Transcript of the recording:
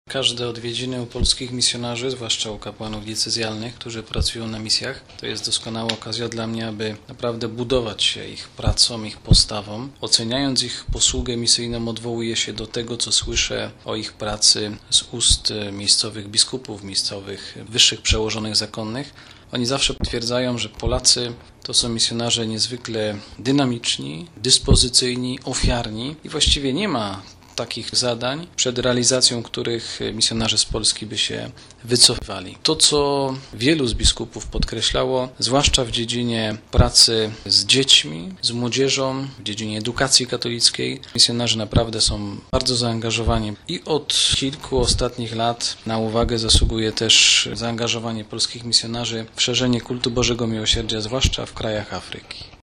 Każde odwiedziny u polskich misjonarzy, zwłaszcza u kapłanów diecezjalnych, którzy pracują na misjach, to jest doskonała okazja dla mnie, aby naprawdę budować się ich pracą, ich postawą. Oceniając ich posługę misyjną, odwołuję się do tego, co słyszę o ich pracy z ust miejscowych biskupów, miejscowych wyższych przełożonych zakonnych. Oni zawsze potwierdzają, że Polacy to są misjonarze niezwykle dynamiczni, dyspozycyjni, ofiarni i właściwie nie ma takich zadań, przed realizacją których misjonarze z Polski by się wycofywali. To, co wielu z biskupów podkreślało, zwłaszcza w dziedzinie pracy z dziećmi, z młodzieżą, w dziedzinie edukacji katolickiej, misjonarze naprawdę są bardzo zaangażowani. I od kilku ostatnich lat na uwagę zasługuje też zaangażowanie polskich misjonarzy w szerzenie kultu Bożego Miłosierdzia, zwłaszcza w krajach Afryki.